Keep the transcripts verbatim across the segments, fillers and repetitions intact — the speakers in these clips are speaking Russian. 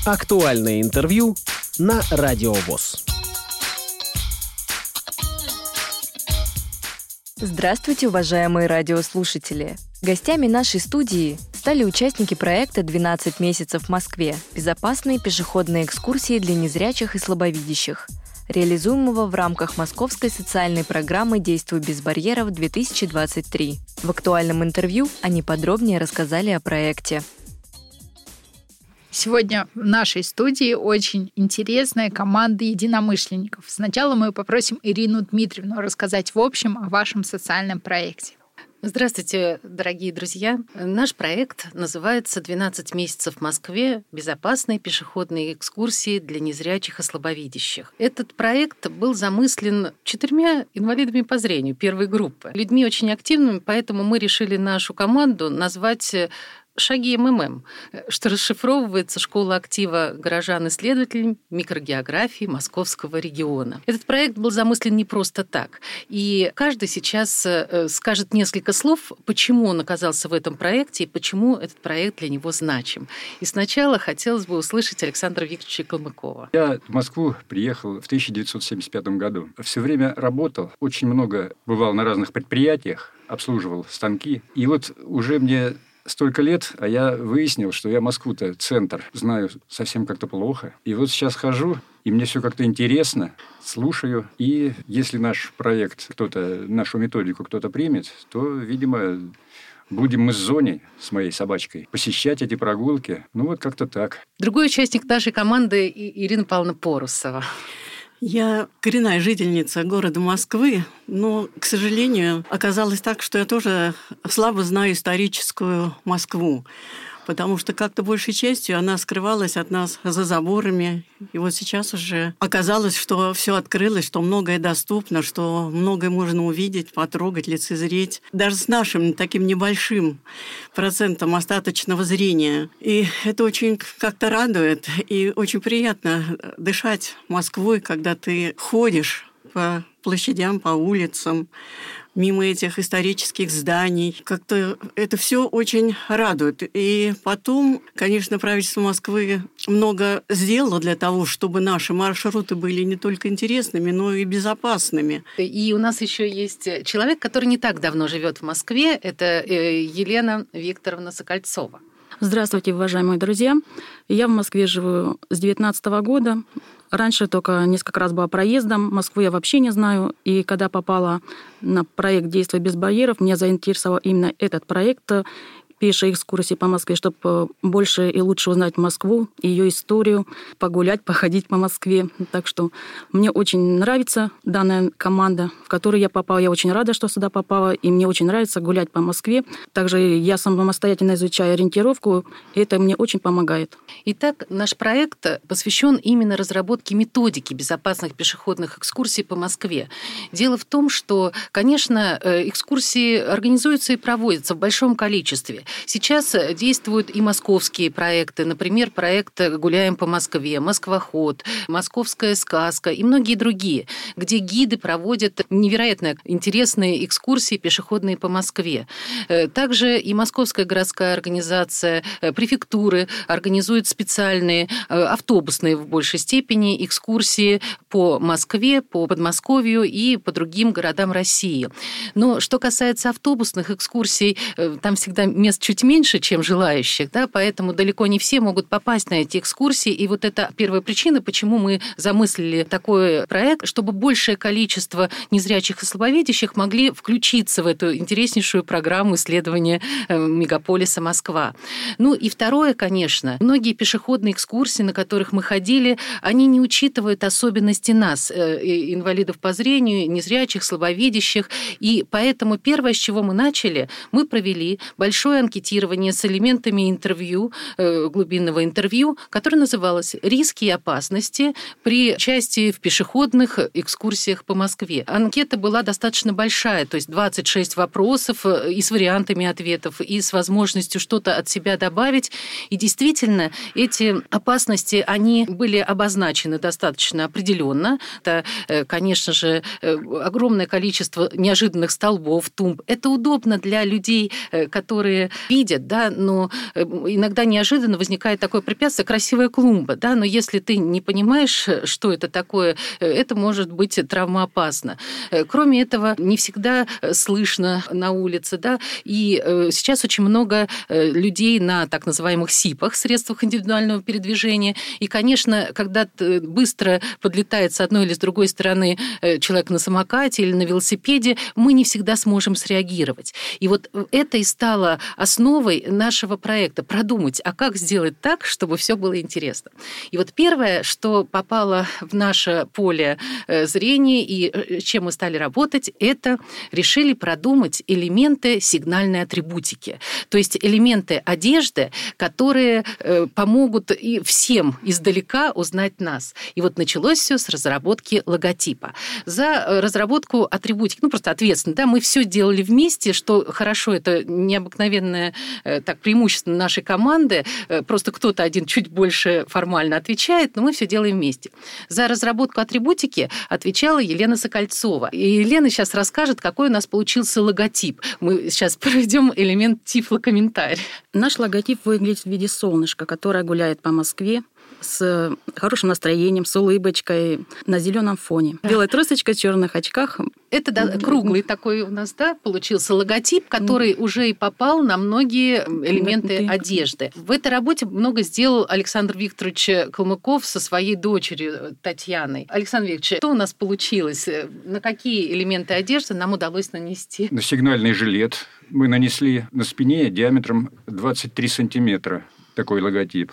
Актуальное интервью на Радио ВОС. Здравствуйте, уважаемые радиослушатели! Гостями нашей студии стали участники проекта «двенадцать месяцев в Москве. Безопасные пешеходные экскурсии для незрячих и слабовидящих», реализуемого в рамках Московской социальной программы «Действуй без барьеров-две тысячи двадцать три». В актуальном интервью они подробнее рассказали о проекте. Сегодня в нашей студии очень интересная команда единомышленников. Сначала мы попросим Ирину Дмитриевну рассказать в общем о вашем социальном проекте. Здравствуйте, дорогие друзья. Наш проект называется «двенадцать месяцев в Москве. Безопасные пешеходные экскурсии для незрячих и слабовидящих». Этот проект был замыслен четырьмя инвалидами по зрению первой группы. Людьми очень активными, поэтому мы решили нашу команду назвать «Шаги МММ», что расшифровывается «Школа актива горожан-исследователей микрогеографии Московского региона». Этот проект был замыслен не просто так. И каждый сейчас скажет несколько слов, почему он оказался в этом проекте и почему этот проект для него значим. И сначала хотелось бы услышать Александра Викторовича Калмыкова. Я в Москву приехал в тысяча девятьсот семьдесят пятом году. Все время работал, очень много бывал на разных предприятиях, обслуживал станки. И вот уже мне столько лет, а я выяснил, что я Москву-то, центр, знаю совсем как-то плохо. И вот сейчас хожу, и мне все как-то интересно, слушаю. И если наш проект, кто-то, нашу методику кто-то примет, то, видимо, будем мы с Зоней, с моей собачкой, посещать эти прогулки. Ну, вот как-то так. Другой участник нашей команды Ирина Павловна Порусова. Я коренная жительница города Москвы, но, к сожалению, оказалось так, что я тоже слабо знаю историческую Москву, потому что как-то большей частью она скрывалась от нас за заборами. И вот сейчас уже оказалось, что все открылось, что многое доступно, что многое можно увидеть, потрогать, лицезреть. Даже с нашим таким небольшим процентом остаточного зрения. И это очень как-то радует. И очень приятно дышать Москвой, когда ты ходишь по площадям, по улицам, мимо этих исторических зданий. Как-то это все очень радует. И потом, конечно, правительство Москвы много сделало для того, чтобы наши маршруты были не только интересными, но и безопасными. И у нас еще есть человек, который не так давно живет в Москве. Это Елена Викторовна Сокольцова. Здравствуйте, уважаемые друзья. Я в Москве живу с девятнадцатого года. Раньше только несколько раз была проездом. Москву я вообще не знаю. И когда попала на проект «Действуй без барьеров», меня заинтересовал именно этот проект пешей экскурсии по Москве, чтобы больше и лучше узнать Москву, ее историю, погулять, походить по Москве. Так что мне очень нравится данная команда, в которую я попала. Я очень рада, что сюда попала, и мне очень нравится гулять по Москве. Также я самостоятельно изучаю ориентировку, и это мне очень помогает. Итак, наш проект посвящен именно разработке методики безопасных пешеходных экскурсий по Москве. Дело в том, что, конечно, экскурсии организуются и проводятся в большом количестве. Сейчас действуют и московские проекты, например, проект «Гуляем по Москве», «Москвоход», «Московская сказка» и многие другие, где гиды проводят невероятно интересные экскурсии пешеходные по Москве. Также и Московская городская организация, префектуры организуют специальные автобусные в большей степени экскурсии по Москве, по Подмосковью и по другим городам России. Но что касается автобусных экскурсий, там всегда мест чуть меньше, чем желающих, да, поэтому далеко не все могут попасть на эти экскурсии. И вот это первая причина, почему мы замыслили такой проект, чтобы большее количество незрячих и слабовидящих могли включиться в эту интереснейшую программу исследования мегаполиса Москва. Ну и второе, конечно, многие пешеходные экскурсии, на которых мы ходили, они не учитывают особенности нас, инвалидов по зрению, незрячих, слабовидящих. И поэтому первое, с чего мы начали, мы провели большое анкетирование с элементами интервью, глубинного интервью, которое называлось «Риски и опасности при участии в пешеходных экскурсиях по Москве». Анкета была достаточно большая, то есть двадцать шесть вопросов и с вариантами ответов, и с возможностью что-то от себя добавить. И действительно, эти опасности, они были обозначены достаточно определенно. Это, конечно же, огромное количество неожиданных столбов, тумб. Это удобно для людей, которые видят, да, но иногда неожиданно возникает такое препятствие, красивая клумба, да, но если ты не понимаешь, что это такое, это может быть травмоопасно. Кроме этого, не всегда слышно на улице, да, и сейчас очень много людей на так называемых СИПах, средствах индивидуального передвижения, и, конечно, когда быстро подлетает с одной или с другой стороны человек на самокате или на велосипеде, мы не всегда сможем среагировать. И вот это и стало основой нашего проекта – продумать, а как сделать так, чтобы все было интересно. И вот первое, что попало в наше поле зрения и с чем мы стали работать, это решили продумать элементы сигнальной атрибутики. То есть элементы одежды, которые помогут и всем издалека узнать нас. И вот началось все с разработки логотипа. За разработку атрибутики, ну просто ответственно, да, мы все делали вместе, что хорошо, это необыкновенное так, преимущество нашей команды, просто кто-то один чуть больше формально отвечает, но мы все делаем вместе. За разработку атрибутики отвечала Елена Сокольцова. И Елена сейчас расскажет, какой у нас получился логотип. Мы сейчас проведем элемент тифлокомментария. Наш логотип выглядит в виде солнышка, которое гуляет по Москве с хорошим настроением, с улыбочкой на зеленом фоне. Белая тросочка в черных очках. Это да, круглый такой у нас, да, получился логотип, который уже и попал на многие элементы одежды. В этой работе много сделал Александр Викторович Калмыков со своей дочерью Татьяной. Александр Викторович, что у нас получилось? На какие элементы одежды нам удалось нанести? На сигнальный жилет мы нанесли на спине диаметром двадцать три сантиметра такой логотип.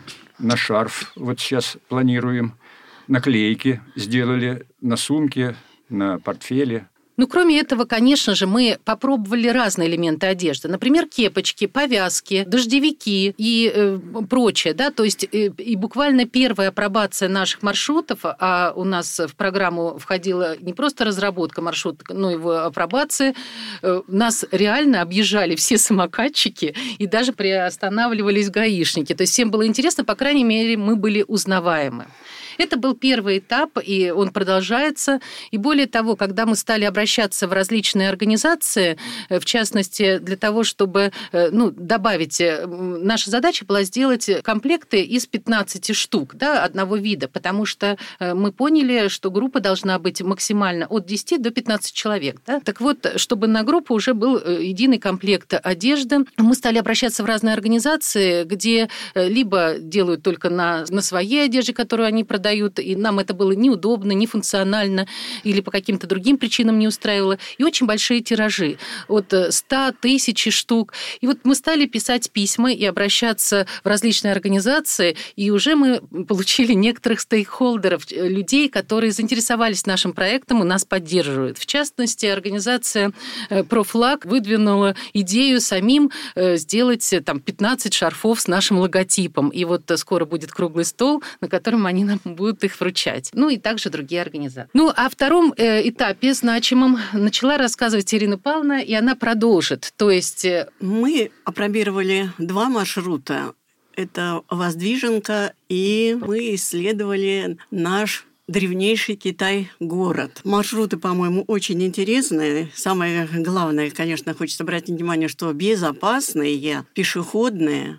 На шарф вот сейчас планируем. Наклейки сделали на сумке, на портфеле. Ну, кроме этого, конечно же, мы попробовали разные элементы одежды. Например, кепочки, повязки, дождевики и э, прочее. Да? То есть э, и буквально первая апробация наших маршрутов, а у нас в программу входила не просто разработка маршрута, но и его апробация, э, нас реально объезжали все самокатчики и даже приостанавливались гаишники. То есть всем было интересно, по крайней мере, мы были узнаваемы. Это был первый этап, и он продолжается. И более того, когда мы стали обращаться в различные организации, в частности, для того, чтобы ну, добавить... Наша задача была сделать комплекты из пятнадцати штук, да, одного вида, потому что мы поняли, что группа должна быть максимально от десяти до пятнадцати человек. Да? Так вот, чтобы на группу уже был единый комплект одежды, мы стали обращаться в разные организации, где либо делают только на, на своей одежде, которую они продают, дают, и нам это было неудобно, нефункционально или по каким-то другим причинам не устраивало. И очень большие тиражи, от ста, тысячи штук. И вот мы стали писать письма и обращаться в различные организации, и уже мы получили некоторых стейкхолдеров, людей, которые заинтересовались нашим проектом и нас поддерживают. В частности, организация «Профлаг» выдвинула идею самим сделать там, пятнадцать шарфов с нашим логотипом. И вот скоро будет круглый стол, на котором они нам будут их вручать. Ну и также другие организации. Ну, о втором этапе значимом начала рассказывать Ирина Павловна, и она продолжит. То есть... Мы опробировали два маршрута. Это Воздвиженка, и мы исследовали наш древнейший Китай-город. Маршруты, по-моему, очень интересные. Самое главное, конечно, хочется обратить внимание, что безопасные, пешеходные,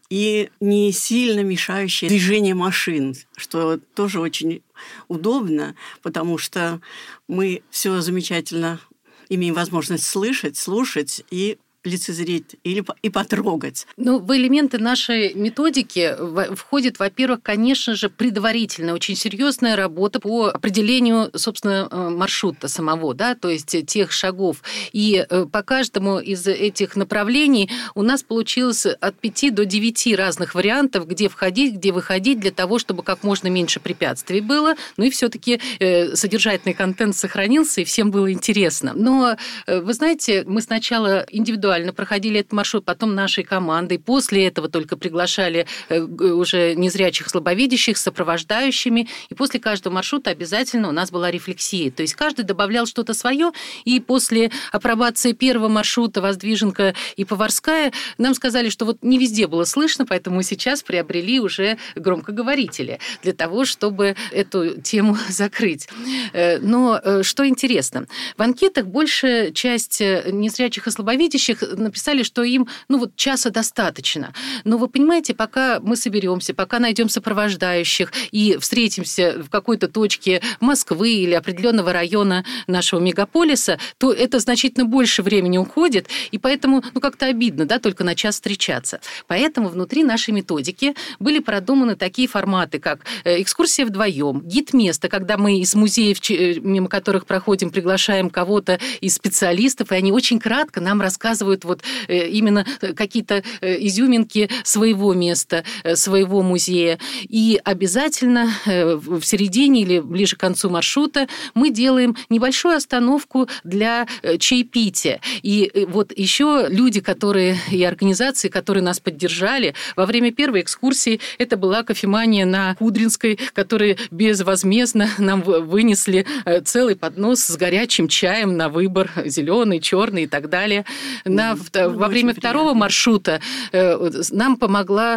и не сильно мешающее движение машин, что тоже очень удобно, потому что мы все замечательно имеем возможность слышать, слушать и лицезреть или и потрогать. Ну, в элементы нашей методики входит, во-первых, конечно же, предварительная, очень серьезная работа по определению, собственно, маршрута самого, да, то есть тех шагов. И по каждому из этих направлений у нас получилось от пяти до девяти разных вариантов, где входить, где выходить, для того, чтобы как можно меньше препятствий было. Ну и все-таки содержательный контент сохранился, и всем было интересно. Но, вы знаете, мы сначала индивидуально проходили этот маршрут, потом нашей командой. После этого только приглашали уже незрячих, слабовидящих, сопровождающими. И после каждого маршрута обязательно у нас была рефлексия. То есть каждый добавлял что-то свое. И после апробации первого маршрута Воздвиженка и Поварская нам сказали, что вот не везде было слышно, поэтому мы сейчас приобрели уже громкоговорители для того, чтобы эту тему закрыть. Но что интересно, в анкетах большая часть незрячих и слабовидящих написали, что им, ну вот, часа достаточно. Но вы понимаете, пока мы соберемся, пока найдем сопровождающих и встретимся в какой-то точке Москвы или определенного района нашего мегаполиса, то это значительно больше времени уходит, и поэтому, ну, как-то обидно, да, только на час встречаться. Поэтому внутри нашей методики были продуманы такие форматы, как экскурсия вдвоем, гид места, когда мы из музеев, мимо которых проходим, приглашаем кого-то из специалистов, и они очень кратко нам рассказывают вот именно какие-то изюминки своего места, своего музея. И обязательно в середине или ближе к концу маршрута мы делаем небольшую остановку для чаепития. И вот еще люди, которые и организации, которые нас поддержали, во время первой экскурсии это была кофемания на Кудринской, которые безвозмездно нам вынесли целый поднос с горячим чаем на выбор, зеленый, черный и так далее. На, ну, во время второго приятно. маршрута нам помогла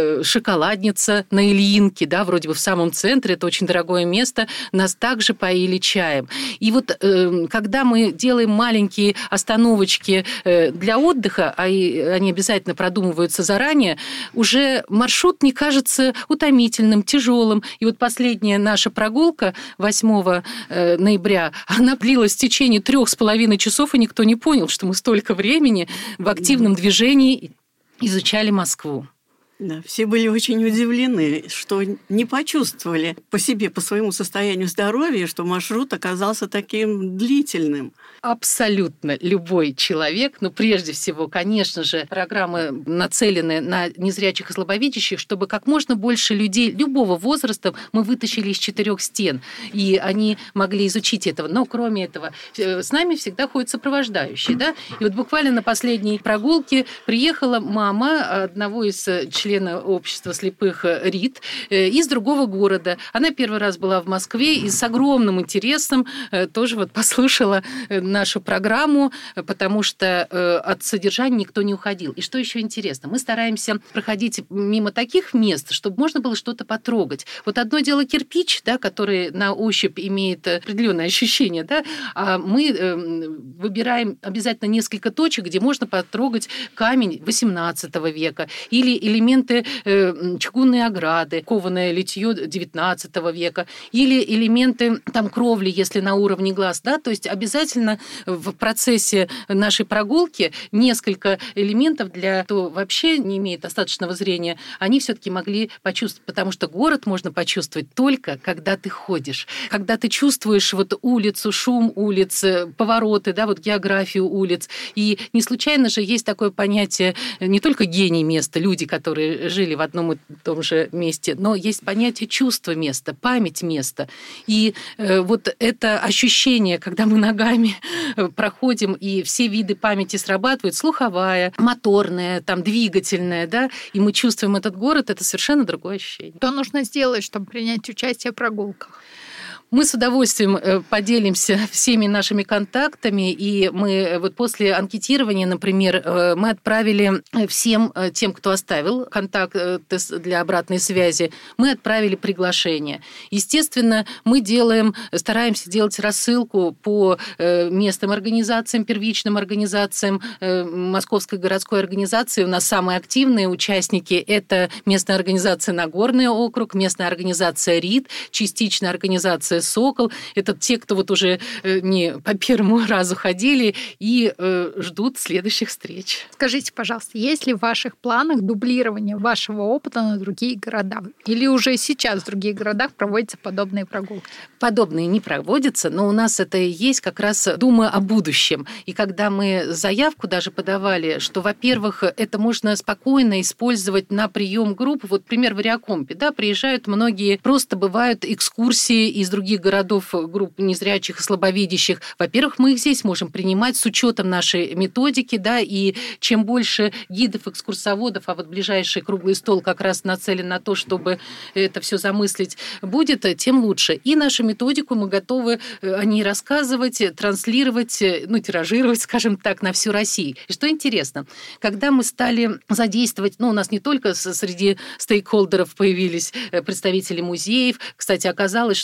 шоколадница на Ильинке, да, вроде бы в самом центре, это очень дорогое место, нас также поили чаем. И вот когда мы делаем маленькие остановочки для отдыха, а они обязательно продумываются заранее, уже маршрут не кажется утомительным, тяжелым. И вот последняя наша прогулка восьмого ноября, она длилась в течение трех с половиной часов, и никто не понял, что мы столько времени в активном движении изучали Москву. Да, все были очень удивлены, что не почувствовали по себе, по своему состоянию здоровья, что маршрут оказался таким длительным. Абсолютно любой человек, но прежде всего, конечно же, программы нацелены на незрячих и слабовидящих, чтобы как можно больше людей любого возраста мы вытащили из четырех стен, и они могли изучить этого. Но кроме этого, с нами всегда ходят сопровождающие. Да? И вот буквально на последней прогулке приехала мама одного из члена общества слепых РИТ из другого города. Она первый раз была в Москве и с огромным интересом тоже вот послушала нашу программу, потому что от содержания никто не уходил. И что еще интересно, мы стараемся проходить мимо таких мест, чтобы можно было что-то потрогать. Вот одно дело кирпич, да, который на ощупь имеет определенное ощущение, да, а мы выбираем обязательно несколько точек, где можно потрогать камень восемнадцатого века или элементы чугунной ограды, кованое литье девятнадцатого века, или элементы там кровли, если на уровне глаз, да, то есть обязательно в процессе нашей прогулки несколько элементов для кто вообще не имеет достаточного зрения, они все-таки могли почувствовать, потому что город можно почувствовать только, когда ты ходишь, когда ты чувствуешь вот улицу, шум улиц, повороты, да, вот географию улиц. И не случайно же есть такое понятие не только гений места, люди, которые жили в одном и том же месте, но есть понятие чувства места, память места. И э, вот это ощущение, когда мы ногами проходим, и все виды памяти срабатывают, слуховая, моторная, там, двигательная, да, и мы чувствуем этот город, это совершенно другое ощущение. Что нужно сделать, чтобы принять участие в прогулках? Мы с удовольствием поделимся всеми нашими контактами, и мы вот после анкетирования, например, мы отправили всем тем, кто оставил контакт для обратной связи, мы отправили приглашение. Естественно, мы делаем, стараемся делать рассылку по местным организациям, первичным организациям Московской городской организации. У нас самые активные участники – это местная организация Нагорный округ, местная организация РИТ, частичная организация «Сокол». Это те, кто вот уже не по первому разу ходили и ждут следующих встреч. Скажите, пожалуйста, есть ли в ваших планах дублирование вашего опыта на другие города? Или уже сейчас в других городах проводятся подобные прогулки? Подобные не проводятся, но у нас это и есть как раз дума о будущем. И когда мы заявку даже подавали, что, во-первых, это можно спокойно использовать на прием групп, вот пример в Ариакомпе, да, приезжают многие, просто бывают экскурсии из других городов, групп незрячих и слабовидящих. Во-первых, мы их здесь можем принимать с учетом нашей методики, да, и чем больше гидов, экскурсоводов, а вот ближайший круглый стол как раз нацелен на то, чтобы это все замыслить будет, тем лучше. И нашу методику мы готовы о ней рассказывать, транслировать, ну, тиражировать, скажем так, на всю Россию. И что интересно, когда мы стали задействовать, ну, у нас не только среди стейкхолдеров появились представители музеев, кстати, оказалось, что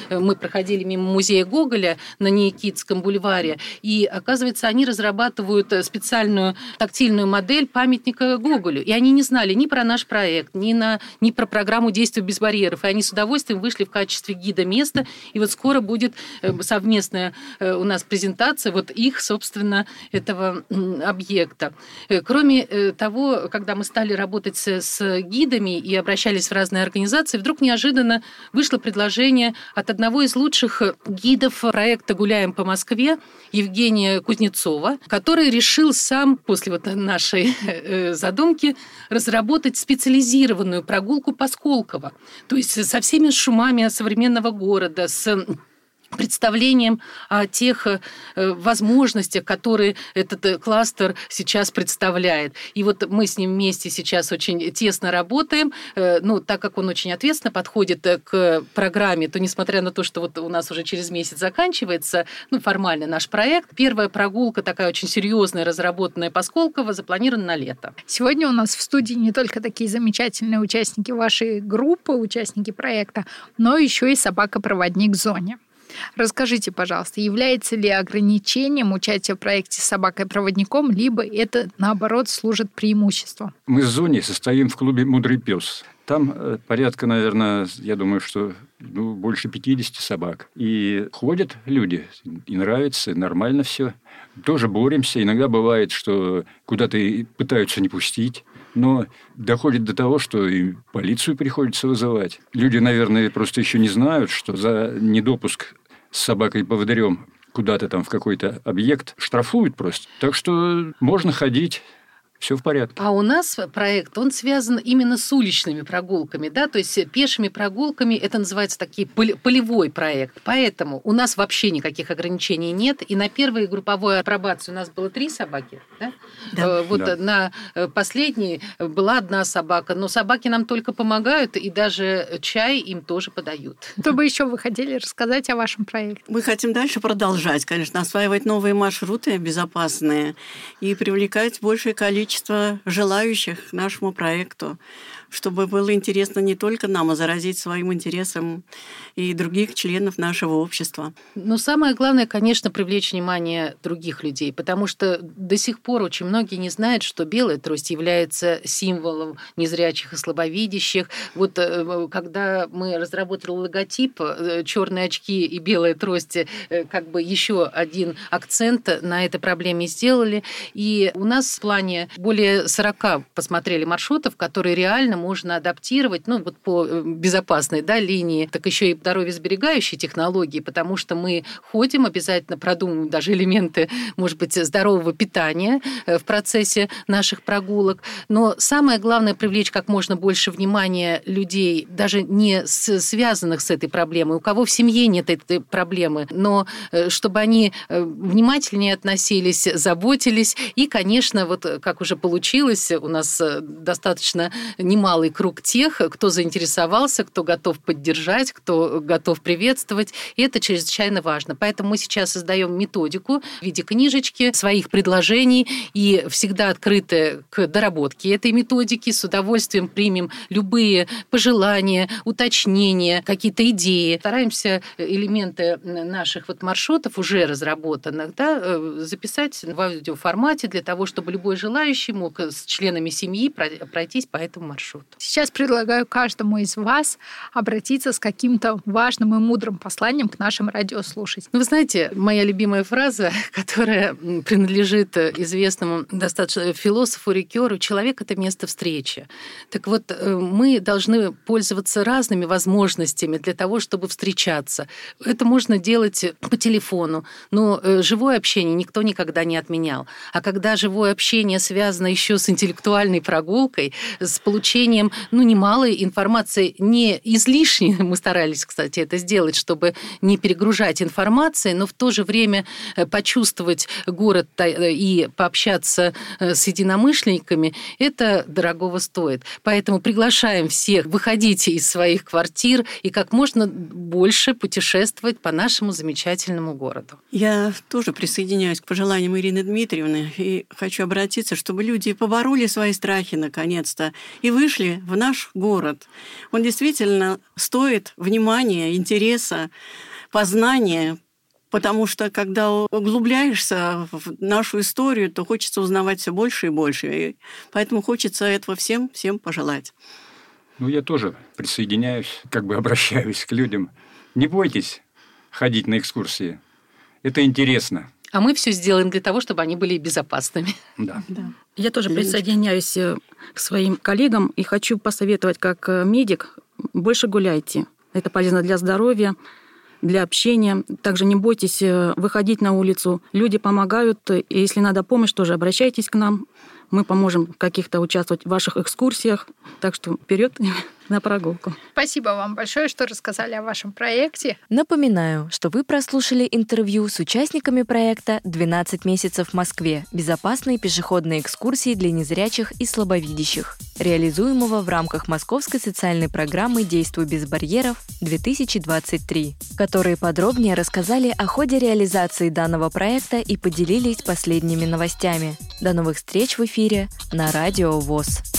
мы проходили мимо музея Гоголя на Никитском бульваре, и, оказывается, они разрабатывают специальную тактильную модель памятника Гоголю. И они не знали ни про наш проект, ни, на, ни про программу «Действия без барьеров». И они с удовольствием вышли в качестве гида места. И вот скоро будет совместная у нас презентация вот их, собственно, этого объекта. Кроме того, когда мы стали работать с, с гидами и обращались в разные организации, вдруг неожиданно вышло предложение от одного из лучших гидов проекта «Гуляем по Москве» Евгения Кузнецова, который решил сам после вот нашей задумки разработать специализированную прогулку по Сколково. То есть со всеми шумами современного города, с представлением о тех возможностях, которые этот кластер сейчас представляет. И вот мы с ним вместе сейчас очень тесно работаем. Ну, так как он очень ответственно подходит к программе, то несмотря на то, что вот у нас уже через месяц заканчивается, ну, формально наш проект, первая прогулка, такая очень серьезная, разработанная по Сколково, запланирована на лето. Сегодня у нас в студии не только такие замечательные участники вашей группы, участники проекта, но еще и собака-проводник в зоне. Расскажите, пожалуйста, является ли ограничением участия в проекте с собакой-проводником, либо это, наоборот, служит преимуществом? Мы в зоне состоим в клубе «Мудрый пес». Там порядка, наверное, я думаю, что ну, больше пятидесяти собак. И ходят люди, и нравится, нормально все. Тоже боремся. Иногда бывает, что куда-то пытаются не пустить. Но доходит до того, что и полицию приходится вызывать. Люди, наверное, просто еще не знают, что за недопуск с собакой-поводырем куда-то там в какой-то объект штрафуют просто. Так что можно ходить. Все в порядке. А у нас проект, он связан именно с уличными прогулками, да, то есть пешими прогулками, это называется такой полевой проект. Поэтому у нас вообще никаких ограничений нет, и на первой групповой апробации у нас было три собаки, да? Да. Вот да. На последней была одна собака, но собаки нам только помогают, и даже чай им тоже подают. Что бы еще вы хотели рассказать о вашем проекте? Мы хотим дальше продолжать, конечно, осваивать новые маршруты безопасные и привлекать большее количество желающих к нашему проекту, чтобы было интересно не только нам, а заразить своим интересом и других членов нашего общества. Но самое главное, конечно, привлечь внимание других людей, потому что до сих пор очень многие не знают, что белая трость является символом незрячих и слабовидящих. Вот когда мы разработали логотип, черные очки и белая трость, как бы еще один акцент на этой проблеме сделали. И у нас в плане более сорока посмотрели маршрутов, которые реально можно адаптировать, ну, вот по безопасной, да, линии, так еще и здоровьесберегающие технологии, потому что мы ходим, обязательно продумываем даже элементы, может быть, здорового питания в процессе наших прогулок. Но самое главное — привлечь как можно больше внимания людей, даже не с, связанных с этой проблемой, у кого в семье нет этой проблемы, но чтобы они внимательнее относились, заботились. И, конечно, вот как уже получилось, у нас достаточно немалый круг тех, кто заинтересовался, кто готов поддержать, кто готов приветствовать. И это чрезвычайно важно. Поэтому мы сейчас создаем методику в виде книжечки, своих предложений и всегда открыты к доработке этой методики. С удовольствием примем любые пожелания, уточнения, какие-то идеи. Стараемся элементы наших вот маршрутов, уже разработанных, да, записать в аудиоформате для того, чтобы любой желающий мог с членами семьи пройтись по этому маршруту. Сейчас предлагаю каждому из вас обратиться с каким-то важным и мудрым посланием к нашим радиослушателям. Ну, вы знаете, моя любимая фраза, которая принадлежит известному достаточно философу Рикеру: «Человек — это место встречи». Так вот, мы должны пользоваться разными возможностями для того, чтобы встречаться. Это можно делать по телефону, но живое общение никто никогда не отменял. А когда живое общение связано еще с интеллектуальной прогулкой, с получением, ну, немалой информации, не излишней, мы старались, кстати, это сделать, чтобы не перегружать информацией, но в то же время почувствовать город и пообщаться с единомышленниками, это дорогого стоит. Поэтому приглашаем всех выходить из своих квартир и как можно больше путешествовать по нашему замечательному городу. Я тоже присоединяюсь к пожеланиям Ирины Дмитриевны и хочу обратиться, что чтобы люди побороли свои страхи наконец-то и вышли в наш город. Он действительно стоит внимания, интереса, познания, потому что, когда углубляешься в нашу историю, то хочется узнавать все больше и больше. И поэтому хочется этого всем, всем пожелать. Ну, я тоже присоединяюсь, как бы обращаюсь к людям. Не бойтесь ходить на экскурсии. Это интересно. А мы все сделаем для того, чтобы они были безопасными. Да. Да. Я тоже присоединяюсь к своим коллегам и хочу посоветовать, как медик, больше гуляйте. Это полезно для здоровья, для общения. Также не бойтесь выходить на улицу. Люди помогают, и если надо помощь, тоже обращайтесь к нам. Мы поможем каких-то участвовать в ваших экскурсиях. Так что вперед на прогулку. Спасибо вам большое, что рассказали о вашем проекте. Напоминаю, что вы прослушали интервью с участниками проекта «двенадцать месяцев в Москве. Безопасные пешеходные экскурсии для незрячих и слабовидящих», реализуемого в рамках Московской социальной программы «Действуй без барьеров-две тысячи двадцать три», которые подробнее рассказали о ходе реализации данного проекта и поделились последними новостями. До новых встреч в эфире на Радио ВОС.